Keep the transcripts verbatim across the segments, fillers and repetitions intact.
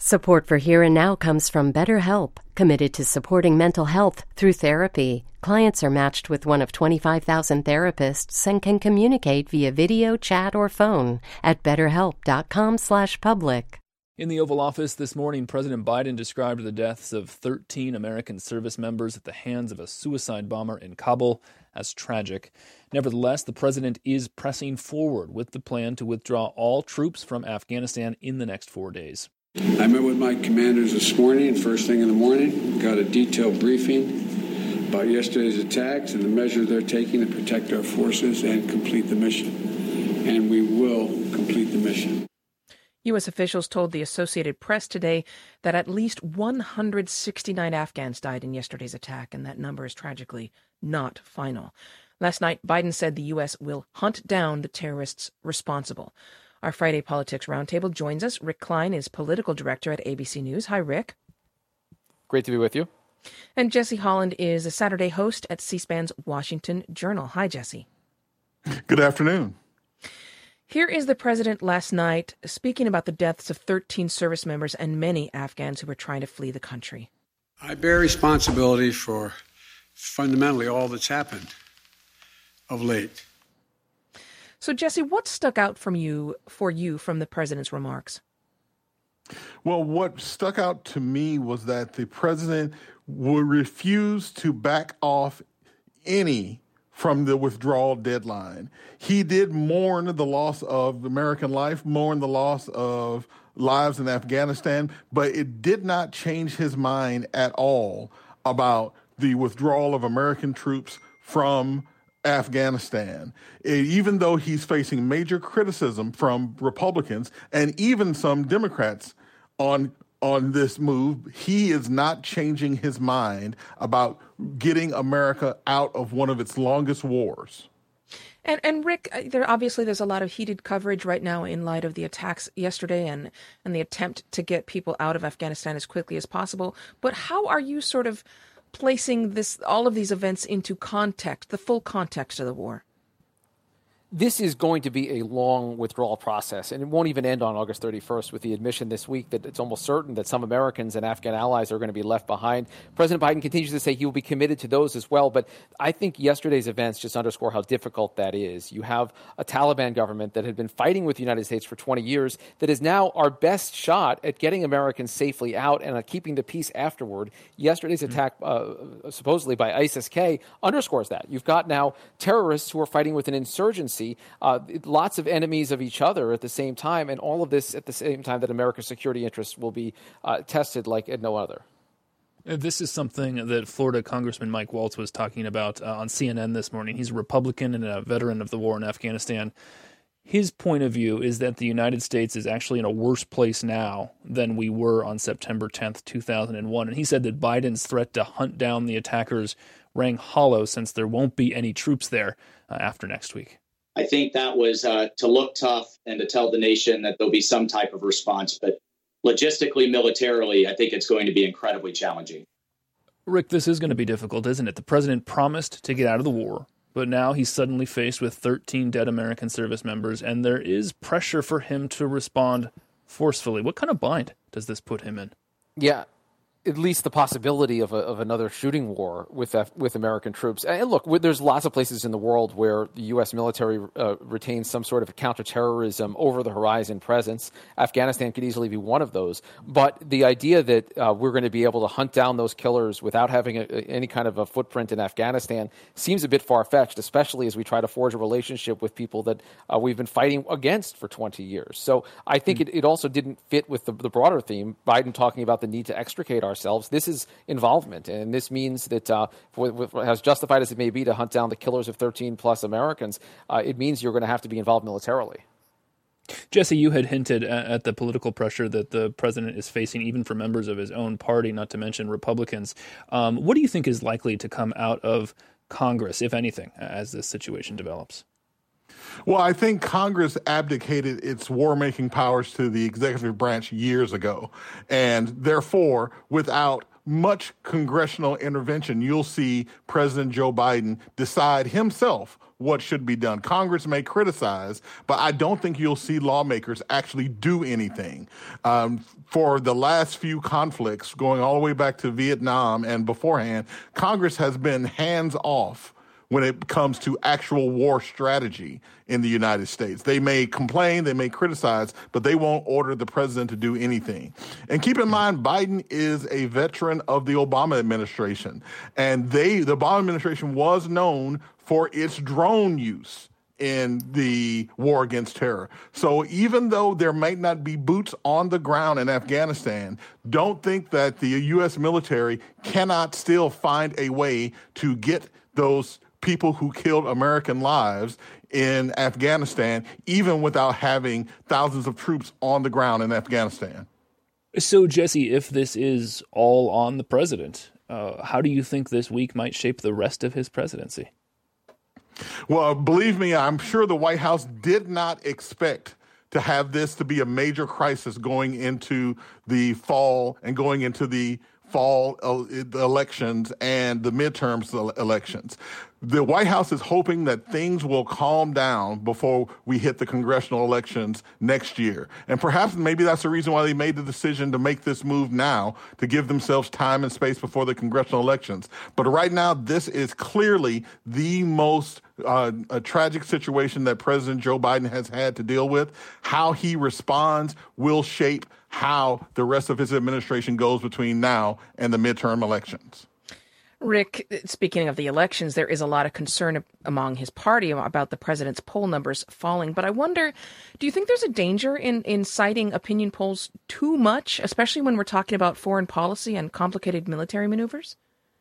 Support for Here and Now comes from BetterHelp, committed to supporting mental health through therapy. Clients are matched with one of twenty-five thousand therapists and can communicate via video, chat, or phone at betterhelp.com slash public. In the Oval Office this morning, President Biden described the deaths of thirteen American service members at the hands of a suicide bomber in Kabul as tragic. Nevertheless, the president is pressing forward with the plan to withdraw all troops from Afghanistan in the next four days. I met with my commanders this morning, first thing in the morning, got a detailed briefing about yesterday's attacks and the measures they're taking to protect our forces and complete the mission. And we will complete the mission. U S officials told the Associated Press today that at least one hundred sixty-nine Afghans died in yesterday's attack, and that number is tragically not final. Last night, Biden said the U S will hunt down the terrorists responsible. Our Friday Politics Roundtable joins us. Rick Klein is political director at A B C News. Hi, Rick. Great to be with you. And Jesse Holland is a Saturday host at C-SPAN's Washington Journal. Hi, Jesse. Good afternoon. Here is the president last night speaking about the deaths of thirteen service members and many Afghans who were trying to flee the country. I bear responsibility for fundamentally all that's happened of late. So, Jesse, what stuck out from you for you from the president's remarks? Well, what stuck out to me was that the president would refuse to back off any from the withdrawal deadline. He did mourn the loss of American life, mourn the loss of lives in Afghanistan, but it did not change his mind at all about the withdrawal of American troops from Afghanistan. Even though he's facing major criticism from Republicans and even some Democrats on on this move, he is not changing his mind about getting America out of one of its longest wars. And and Rick, there obviously there's a lot of heated coverage right now in light of the attacks yesterday and, and the attempt to get people out of Afghanistan as quickly as possible. But how are you sort of placing this all of these events into context, the full context of the war? This is going to be a long withdrawal process, and it won't even end on August thirty-first with the admission this week that it's almost certain that some Americans and Afghan allies are going to be left behind. President Biden continues to say he will be committed to those as well, but I think yesterday's events just underscore how difficult that is. You have a Taliban government that had been fighting with the United States for twenty years that is now our best shot at getting Americans safely out and at keeping the peace afterward. Yesterday's mm-hmm. attack, uh, supposedly by ISIS-K, underscores that. You've got now terrorists who are fighting with an insurgency. Uh, lots of enemies of each other at the same time, and all of this at the same time that America's security interests will be uh, tested like at no other. This is something that Florida Congressman Mike Waltz was talking about uh, on C N N this morning. He's a Republican and a veteran of the war in Afghanistan. His point of view is that the United States is actually in a worse place now than we were on September tenth, two thousand one. And he said that Biden's threat to hunt down the attackers rang hollow since there won't be any troops there uh, after next week. I think that was uh, to look tough and to tell the nation that there'll be some type of response. But logistically, militarily, I think it's going to be incredibly challenging. Rick, this is going to be difficult, isn't it? The president promised to get out of the war, but now he's suddenly faced with thirteen dead American service members, and there is pressure for him to respond forcefully. What kind of bind does this put him in? Yeah. At least the possibility of a, of another shooting war with uh, with American troops. And look, there's lots of places in the world where the U S military uh, retains some sort of counterterrorism over-the-horizon presence. Afghanistan could easily be one of those. But the idea that uh, we're going to be able to hunt down those killers without having a, any kind of a footprint in Afghanistan seems a bit far-fetched, especially as we try to forge a relationship with people that uh, we've been fighting against for twenty years. So I think mm-hmm. it, it also didn't fit with the, the broader theme, Biden talking about the need to extricate ourselves. This is involvement, and this means that, uh, for, for, as justified as it may be to hunt down the killers of thirteen plus Americans, uh, it means you're going to have to be involved militarily. Jesse, you had hinted at the political pressure that the president is facing, even for members of his own party, not to mention Republicans. Um, what do you think is likely to come out of Congress, if anything, as this situation develops? Well, I think Congress abdicated its war-making powers to the executive branch years ago. And therefore, without much congressional intervention, you'll see President Joe Biden decide himself what should be done. Congress may criticize, but I don't think you'll see lawmakers actually do anything. Um, for the last few conflicts, going all the way back to Vietnam and beforehand, Congress has been hands-off when it comes to actual war strategy in the United States. They may complain, they may criticize, but they won't order the president to do anything. And keep in mind, Biden is a veteran of the Obama administration. And they, the Obama administration was known for its drone use in the war against terror. So even though there might not be boots on the ground in Afghanistan, don't think that the U S military cannot still find a way to get those people who killed American lives in Afghanistan, even without having thousands of troops on the ground in Afghanistan. So, Jesse, if this is all on the president, uh, how do you think this week might shape the rest of his presidency? Well, believe me, I'm sure the White House did not expect to have this to be a major crisis going into the fall and going into the fall elections and the midterms elections. The White House is hoping that things will calm down before we hit the congressional elections next year. And perhaps maybe that's the reason why they made the decision to make this move now, to give themselves time and space before the congressional elections. But right now, this is clearly the most uh, a tragic situation that President Joe Biden has had to deal with. How he responds will shape how the rest of his administration goes between now and the midterm elections. Rick, speaking of the elections, there is a lot of concern among his party about the president's poll numbers falling. But I wonder, do you think there's a danger in, in citing opinion polls too much, especially when we're talking about foreign policy and complicated military maneuvers?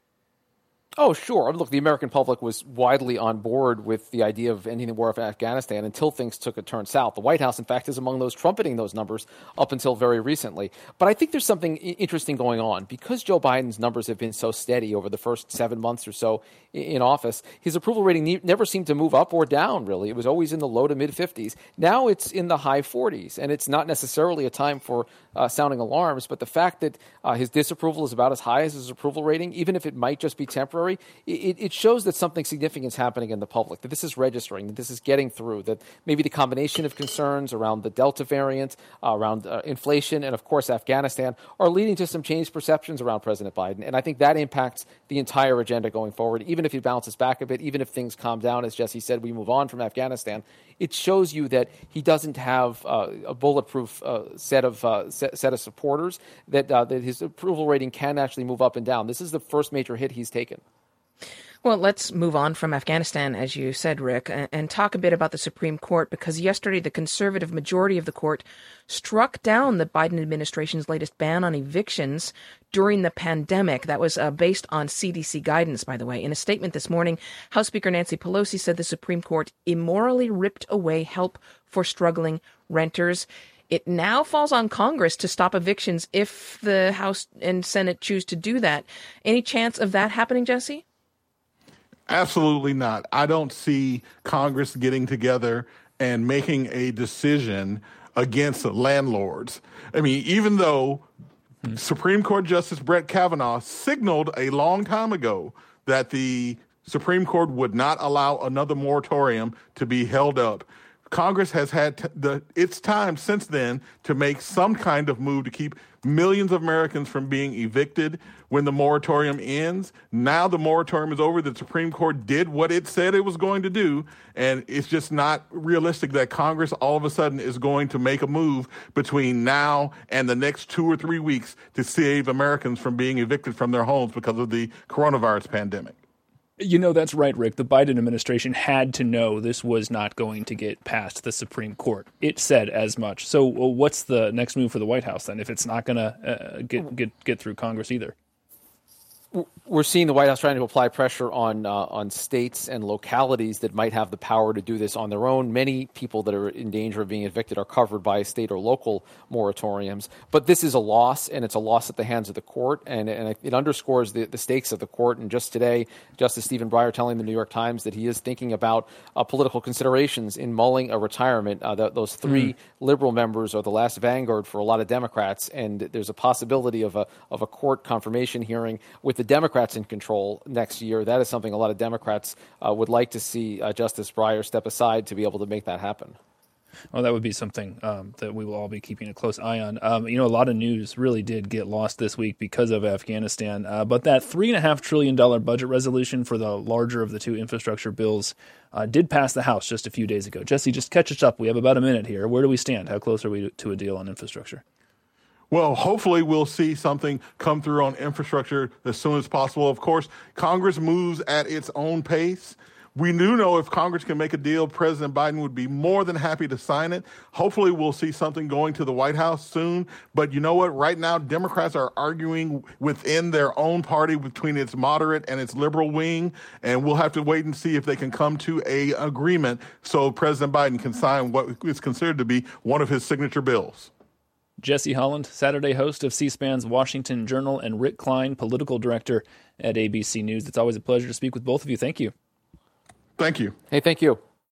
Oh, sure. Look, the American public was widely on board with the idea of ending the war in Afghanistan until things took a turn south. The White House, in fact, is among those trumpeting those numbers up until very recently. But I think there's something interesting going on. Because Joe Biden's numbers have been so steady over the first seven months or so in office, his approval rating never seemed to move up or down, really. It was always in the low to mid-fifties. Now it's in the high forties, and it's not necessarily a time for uh, sounding alarms, but the fact that uh, his disapproval is about as high as his approval rating, even if it might just be temporary, It, it shows that something significant is happening in the public, that this is registering, that this is getting through, that maybe the combination of concerns around the Delta variant, uh, around uh, inflation, and, of course, Afghanistan are leading to some changed perceptions around President Biden. And I think that impacts the entire agenda going forward. Even if he bounces back a bit, even if things calm down, as Jesse said, we move on from Afghanistan, it shows you that he doesn't have uh, a bulletproof uh, set of uh, set, set of supporters, that, uh, that his approval rating can actually move up and down. This is the first major hit he's taken. Well, let's move on from Afghanistan, as you said, Rick, and talk a bit about the Supreme Court, because yesterday the conservative majority of the court struck down the Biden administration's latest ban on evictions during the pandemic. That was uh, based on C D C guidance, by the way. In a statement this morning, House Speaker Nancy Pelosi said the Supreme Court immorally ripped away help for struggling renters. It now falls on Congress to stop evictions if the House and Senate choose to do that. Any chance of that happening, Jesse? Absolutely not. I don't see Congress getting together and making a decision against landlords. I mean, even though hmm. Supreme Court Justice Brett Kavanaugh signaled a long time ago that the Supreme Court would not allow another moratorium to be held up, Congress has had t- the its time since then to make some kind of move to keep millions of Americans from being evicted when the moratorium ends. Now the moratorium is over. The Supreme Court did what it said it was going to do, and it's just not realistic that Congress all of a sudden is going to make a move between now and the next two or three weeks to save Americans from being evicted from their homes because of the coronavirus pandemic. You know, that's right, Rick. The Biden administration had to know this was not going to get past the Supreme Court. It said as much. So well, what's the next move for the White House then if it's not going to uh, get, get get through Congress either? we're seeing the White House trying to apply pressure on uh, on states and localities that might have the power to do this on their own. Many people that are in danger of being evicted are covered by state or local moratoriums. But this is a loss, and it's a loss at the hands of the court, and, and it underscores the, the stakes of the court. And just today, Justice Stephen Breyer telling the New York Times that he is thinking about uh, political considerations in mulling a retirement. Uh, the, those three mm. liberal members are the last vanguard for a lot of Democrats, and there's a possibility of a of a court confirmation hearing with the Democrats in control next year. That is something a lot of Democrats uh, would like to see uh, Justice Breyer step aside to be able to make that happen. Well, that would be something um, that we will all be keeping a close eye on. Um, you know, a lot of news really did get lost this week because of Afghanistan. Uh, but that three point five trillion dollars budget resolution for the larger of the two infrastructure bills uh, did pass the House just a few days ago. Jesse, just catch us up. We have about a minute here. Where do we stand? How close are we to a deal on infrastructure? Well, hopefully we'll see something come through on infrastructure as soon as possible. Of course, Congress moves at its own pace. We do know if Congress can make a deal, President Biden would be more than happy to sign it. Hopefully we'll see something going to the White House soon. But you know what? Right now, Democrats are arguing within their own party between its moderate and its liberal wing. And we'll have to wait and see if they can come to a agreement so President Biden can sign what is considered to be one of his signature bills. Jesse Holland, Saturday host of C-SPAN's Washington Journal, and Rick Klein, political director at A B C News. It's always a pleasure to speak with both of you. Thank you. Thank you. Hey, thank you.